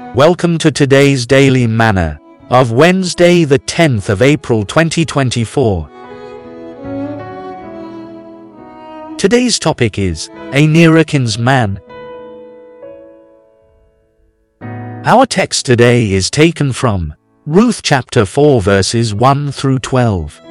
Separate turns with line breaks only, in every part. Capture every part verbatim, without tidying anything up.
Welcome to today's Daily Manna of Wednesday the tenth of April twenty twenty-four. Today's topic is a nearer kinsman. Our text today is taken from Ruth chapter four verses one through twelve.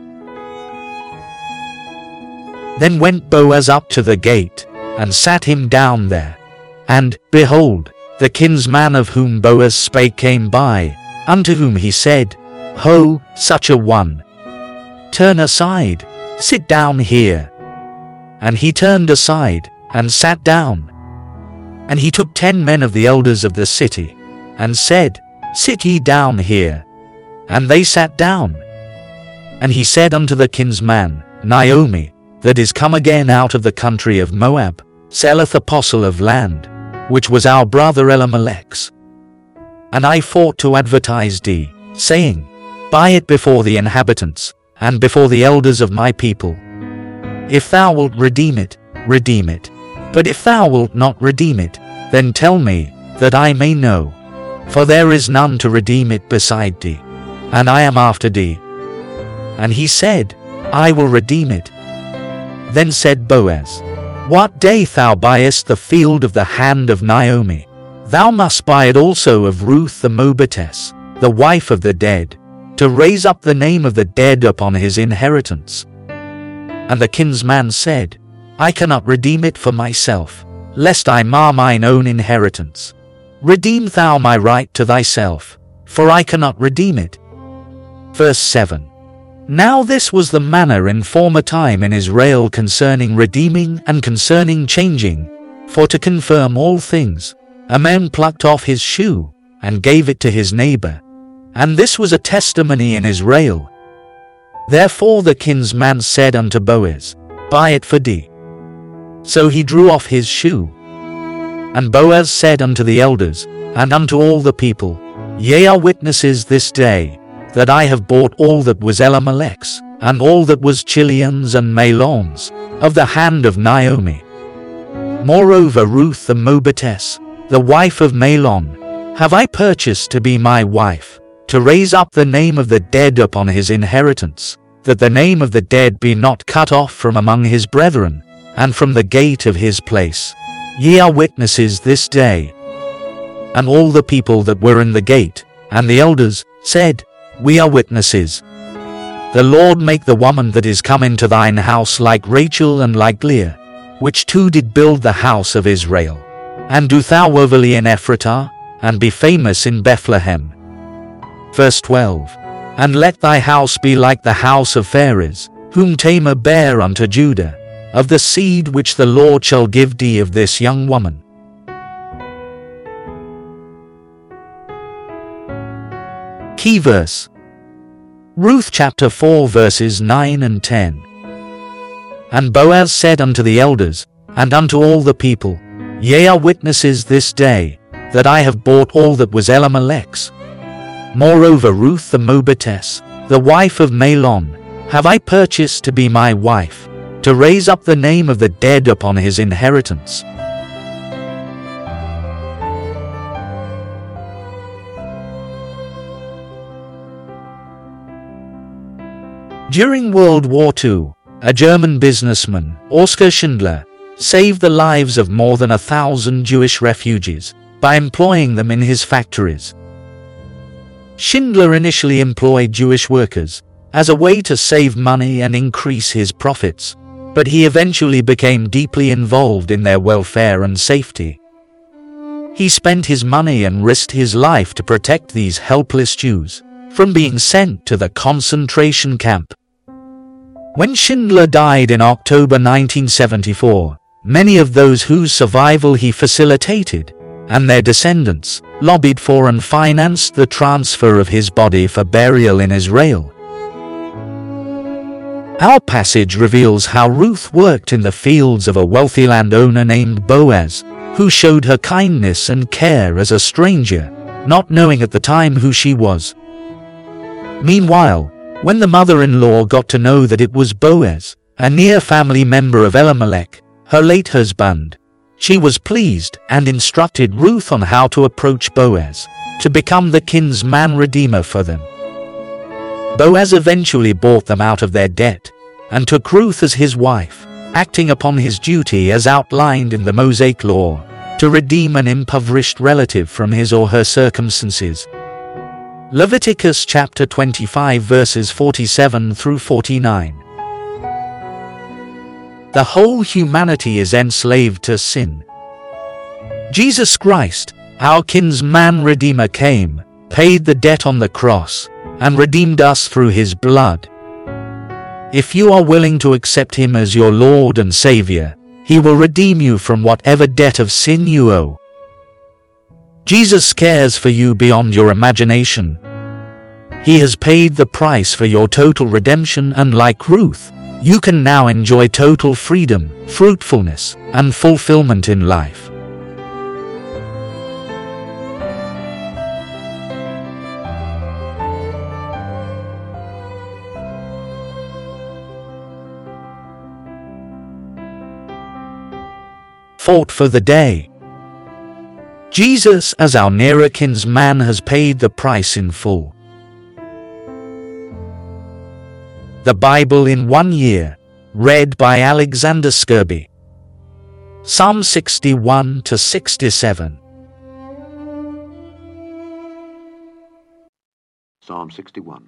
Then went Boaz up to the gate, and sat him down there. And, behold, the kinsman of whom Boaz spake came by, unto whom he said, Ho, such a one! Turn aside, sit down here. And he turned aside, and sat down. And he took ten men of the elders of the city, and said, Sit ye down here. And they sat down. And he said unto the kinsman, Naomi, that is come again out of the country of Moab, selleth a parcel of land, which was our brother Elimelech's. And I thought to advertise thee, saying, Buy it before the inhabitants, and before the elders of my people. If thou wilt redeem it, redeem it. But if thou wilt not redeem it, then tell me, that I may know. For there is none to redeem it beside thee, and I am after thee. And he said, I will redeem it. Then said Boaz, What day thou buyest the field of the hand of Naomi, thou must buy it also of Ruth the Moabitess, the wife of the dead, to raise up the name of the dead upon his inheritance. And the kinsman said, I cannot redeem it for myself, lest I mar mine own inheritance. Redeem thou my right to thyself, for I cannot redeem it. Verse seven. Now this was the manner in former time in Israel concerning redeeming and concerning changing, for to confirm all things, a man plucked off his shoe, and gave it to his neighbor. And this was a testimony in Israel. Therefore the kinsman said unto Boaz, Buy it for thee. So he drew off his shoe. And Boaz said unto the elders, and unto all the people, Ye are witnesses this day, that I have bought all that was Elimelech's, and all that was Chilion's and Mahlon's, of the hand of Naomi. Moreover Ruth the Moabitess, the wife of Mahlon, have I purchased to be my wife, to raise up the name of the dead upon his inheritance, that the name of the dead be not cut off from among his brethren, and from the gate of his place. Ye are witnesses this day. And all the people that were in the gate, and the elders, said, We are witnesses. The Lord make the woman that is come into thine house like Rachel and like Leah, which two did build the house of Israel. And do thou overly in Ephratah, and be famous in Bethlehem. Verse twelve. And let thy house be like the house of Pharez, whom Tamar bare unto Judah, of the seed which the Lord shall give thee of this young woman. Key verse. Ruth chapter four verses nine and ten. And Boaz said unto the elders, and unto all the people, Ye are witnesses this day, that I have bought all that was Elimelech's. Moreover Ruth the Moabitess, the wife of Mahlon, have I purchased to be my wife, to raise up the name of the dead upon his inheritance. During World War Two, a German businessman, Oskar Schindler, saved the lives of more than a thousand Jewish refugees by employing them in his factories. Schindler initially employed Jewish workers as a way to save money and increase his profits, but he eventually became deeply involved in their welfare and safety. He spent his money and risked his life to protect these helpless Jews from being sent to the concentration camp. When Schindler died in October nineteen seventy-four, many of those whose survival he facilitated, and their descendants, lobbied for and financed the transfer of his body for burial in Israel. Our passage reveals how Ruth worked in the fields of a wealthy landowner named Boaz, who showed her kindness and care as a stranger, not knowing at the time who she was. Meanwhile, when the mother-in-law got to know that it was Boaz, a near family member of Elimelech, her late husband, She was pleased and instructed Ruth on how to approach Boaz, to become the kinsman redeemer for them. Boaz eventually bought them out of their debt, and took Ruth as his wife, acting upon his duty as outlined in the Mosaic law, to redeem an impoverished relative from his or her circumstances. Leviticus chapter twenty-five verses forty-seven through forty-nine. The whole humanity is enslaved to sin. Jesus Christ, our kinsman redeemer, came, paid the debt on the cross, and redeemed us through his blood. If you are willing to accept him as your Lord and Savior, he will redeem you from whatever debt of sin you owe. Jesus cares for you beyond your imagination. He has paid the price for your total redemption, and like Ruth, you can now enjoy total freedom, fruitfulness, and fulfillment in life. Thought for the day. Jesus as our nearer kinsman has paid the price in full. The Bible in one year, read by Alexander Skirby. Psalm sixty-one to sixty-seven.
Psalm sixty-one.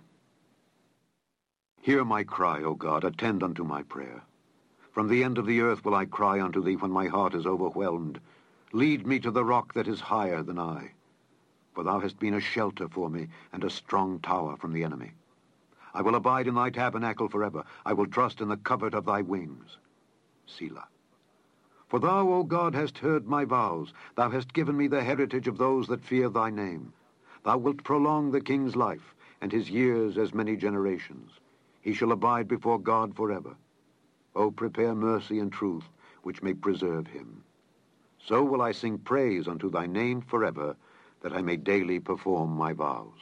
Hear my cry, O God, attend unto my prayer. From the end of the earth will I cry unto thee when my heart is overwhelmed. Lead me to the rock that is higher than I. For thou hast been a shelter for me, and a strong tower from the enemy. I will abide in thy tabernacle forever. I will trust in the covert of thy wings. Selah. For thou, O God, hast heard my vows. Thou hast given me the heritage of those that fear thy name. Thou wilt prolong the king's life, and his years as many generations. He shall abide before God forever. O prepare mercy and truth, which may preserve him. So will I sing praise unto thy name forever, that I may daily perform my vows.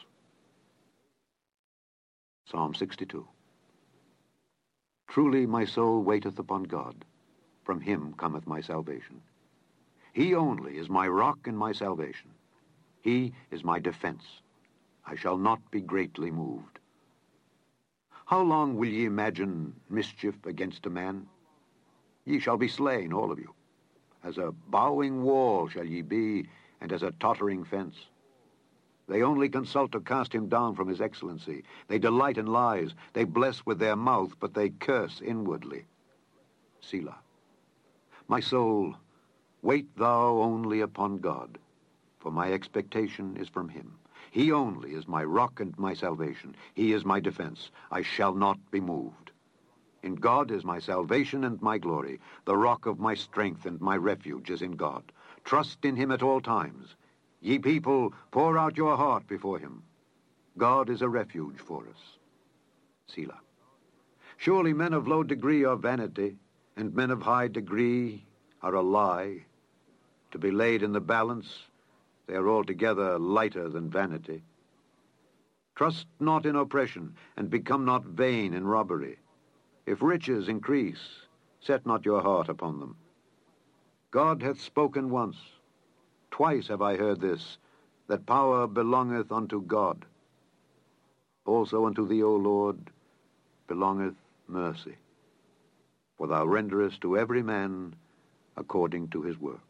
Psalm sixty-two. Truly my soul waiteth upon God. From him cometh my salvation. He only is my rock and my salvation. He is my defense. I shall not be greatly moved. How long will ye imagine mischief against a man? Ye shall be slain, all of you. As a bowing wall shall ye be, and as a tottering fence. They only consult to cast him down from his excellency. They delight in lies. They bless with their mouth, but they curse inwardly. Selah. My soul, wait thou only upon God, for my expectation is from him. He only is my rock and my salvation. He is my defense. I shall not be moved. In God is my salvation and my glory. The rock of my strength and my refuge is in God. Trust in him at all times. Ye people, pour out your heart before him. God is a refuge for us. Selah. Surely men of low degree are vanity, and men of high degree are a lie. To be laid in the balance, they are altogether lighter than vanity. Trust not in oppression, and become not vain in robbery. If riches increase, set not your heart upon them. God hath spoken once. Twice have I heard this, that power belongeth unto God. Also unto thee, O Lord, belongeth mercy. For thou renderest to every man according to his work.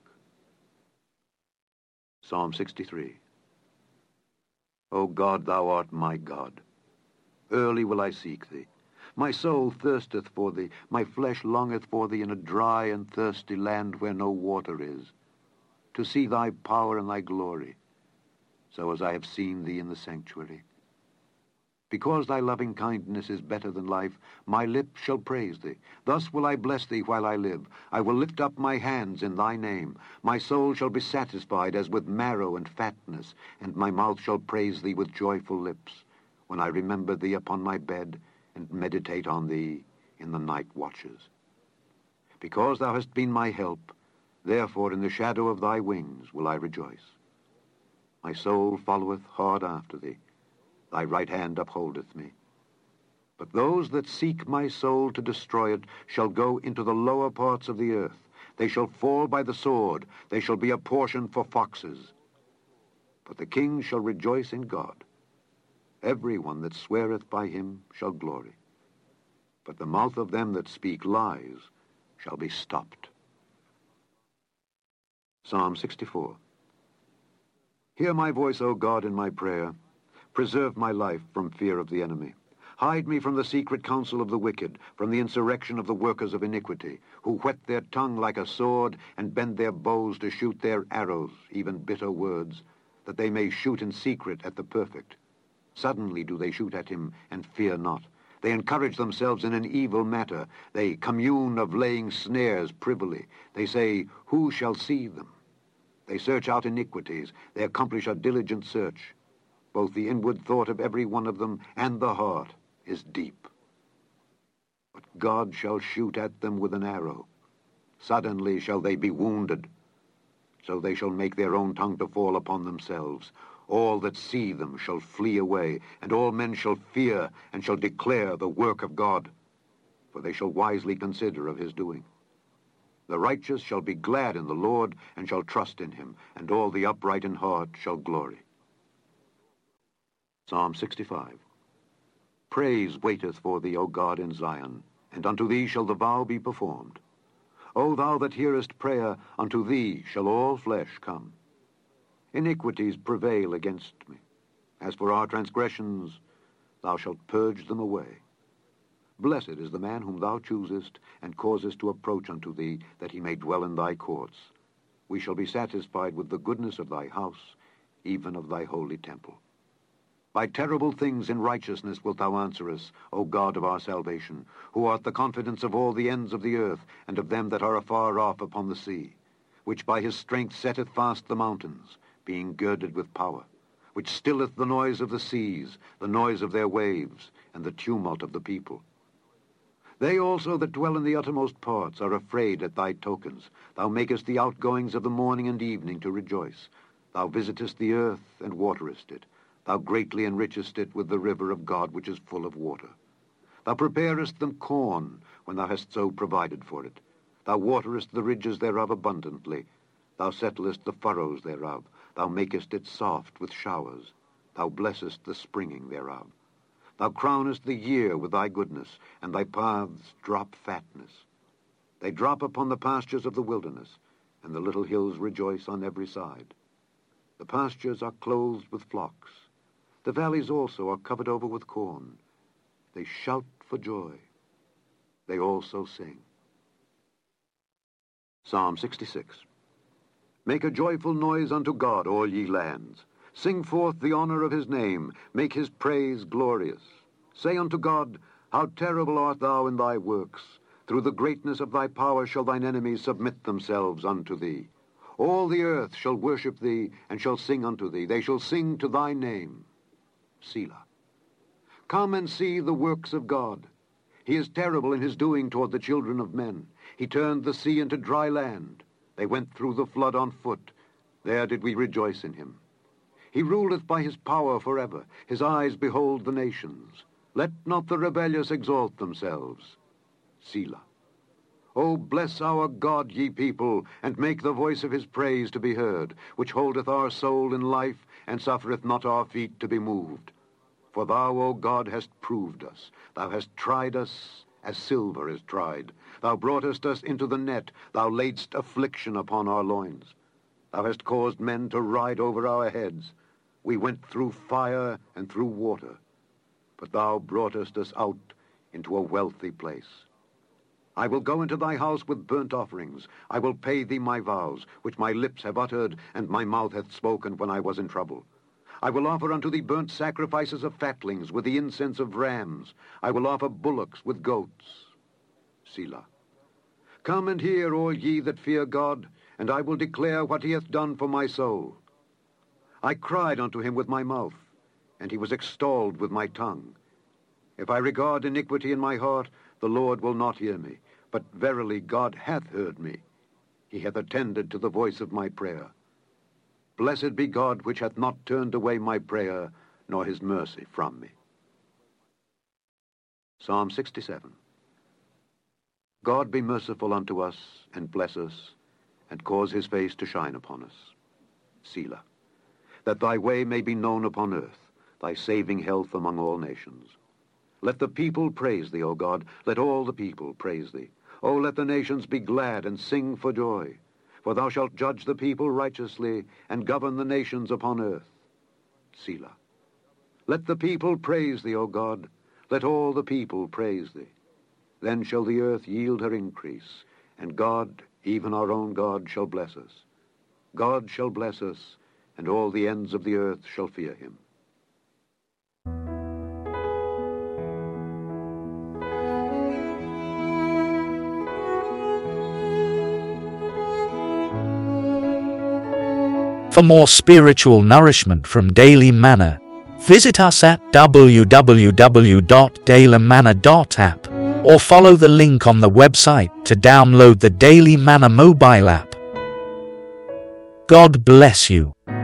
Psalm sixty-three. O God, thou art my God. Early will I seek thee. My soul thirsteth for thee. My flesh longeth for thee in a dry and thirsty land where no water is, to see thy power and thy glory, so as I have seen thee in the sanctuary. Because thy loving kindness is better than life, my lips shall praise thee. Thus will I bless thee while I live. I will lift up my hands in thy name. My soul shall be satisfied as with marrow and fatness, and my mouth shall praise thee with joyful lips, when I remember thee upon my bed, and meditate on thee in the night watches. Because thou hast been my help, therefore in the shadow of thy wings will I rejoice. My soul followeth hard after thee. Thy right hand upholdeth me. But those that seek my soul to destroy it shall go into the lower parts of the earth. They shall fall by the sword. They shall be a portion for foxes. But the king shall rejoice in God. Every one that sweareth by him shall glory. But the mouth of them that speak lies shall be stopped. Psalm sixty-four. Hear my voice, O God, in my prayer. Preserve my life from fear of the enemy. Hide me from the secret counsel of the wicked, from the insurrection of the workers of iniquity, who whet their tongue like a sword, and bend their bows to shoot their arrows, even bitter words, that they may shoot in secret at the perfect. Suddenly do they shoot at him, and fear not. They encourage themselves in an evil matter. They commune of laying snares privily. They say, who shall see them? They search out iniquities. They accomplish a diligent search. Both the inward thought of every one of them and the heart is deep. But God shall shoot at them with an arrow. Suddenly shall they be wounded. So they shall make their own tongue to fall upon themselves. All that see them shall flee away, and all men shall fear, and shall declare the work of God. For they shall wisely consider of his doing. The righteous shall be glad in the Lord, and shall trust in him, and all the upright in heart shall glory. Psalm sixty-five. Praise waiteth for thee, O God, in Zion, and unto thee shall the vow be performed. O thou that hearest prayer, unto thee shall all flesh come. Iniquities prevail against me. As for our transgressions, thou shalt purge them away. Blessed is the man whom thou choosest, and causest to approach unto thee, that he may dwell in thy courts. We shall be satisfied with the goodness of thy house, even of thy holy temple. By terrible things in righteousness wilt thou answer us, O God of our salvation, who art the confidence of all the ends of the earth, and of them that are afar off upon the sea, which by his strength setteth fast the mountains, being girded with power, which stilleth the noise of the seas, the noise of their waves, and the tumult of the people. They also that dwell in the uttermost parts are afraid at thy tokens. Thou makest the outgoings of the morning and evening to rejoice. Thou visitest the earth and waterest it. Thou greatly enrichest it with the river of God, which is full of water. Thou preparest them corn, when thou hast so provided for it. Thou waterest the ridges thereof abundantly. Thou settlest the furrows thereof. Thou makest it soft with showers. Thou blessest the springing thereof. Thou crownest the year with thy goodness, and thy paths drop fatness. They drop upon the pastures of the wilderness, and the little hills rejoice on every side. The pastures are clothed with flocks. The valleys also are covered over with corn. They shout for joy. They also sing. Psalm sixty-six. Make a joyful noise unto God, all ye lands. Sing forth the honor of his name. Make his praise glorious. Say unto God, how terrible art thou in thy works. Through the greatness of thy power shall thine enemies submit themselves unto thee. All the earth shall worship thee, and shall sing unto thee. They shall sing to thy name. Selah. Come and see the works of God. He is terrible in his doing toward the children of men. He turned the sea into dry land. They went through the flood on foot. There did we rejoice in him. He ruleth by his power forever. His eyes behold the nations. Let not the rebellious exalt themselves. Selah. O bless our God, ye people, and make the voice of his praise to be heard, which holdeth our soul in life, and suffereth not our feet to be moved. For thou, O God, hast proved us. Thou hast tried us as silver is tried. Thou broughtest us into the net. Thou laidst affliction upon our loins. Thou hast caused men to ride over our heads. We went through fire and through water, but thou broughtest us out into a wealthy place. I will go into thy house with burnt offerings. I will pay thee my vows, which my lips have uttered, and my mouth hath spoken when I was in trouble. I will offer unto thee burnt sacrifices of fatlings, with the incense of rams. I will offer bullocks with goats. Selah. Come and hear, all ye that fear God, and I will declare what he hath done for my soul. I cried unto him with my mouth, and he was extolled with my tongue. If I regard iniquity in my heart, the Lord will not hear me. But verily God hath heard me. He hath attended to the voice of my prayer. Blessed be God, which hath not turned away my prayer, nor his mercy from me. Psalm sixty-seven. God be merciful unto us, and bless us, and cause his face to shine upon us. Selah. That thy way may be known upon earth, thy saving health among all nations. Let the people praise thee, O God. Let all the people praise thee. O let the nations be glad and sing for joy. For thou shalt judge the people righteously, and govern the nations upon earth. Selah. Let the people praise thee, O God. Let all the people praise thee. Then shall the earth yield her increase, and God, even our own God, shall bless us. God shall bless us, and all the ends of the earth shall fear him.
For more spiritual nourishment from Daily Manna, visit us at w w w dot daily manna dot app or follow the link on the website to download the Daily Manna mobile app. God bless you.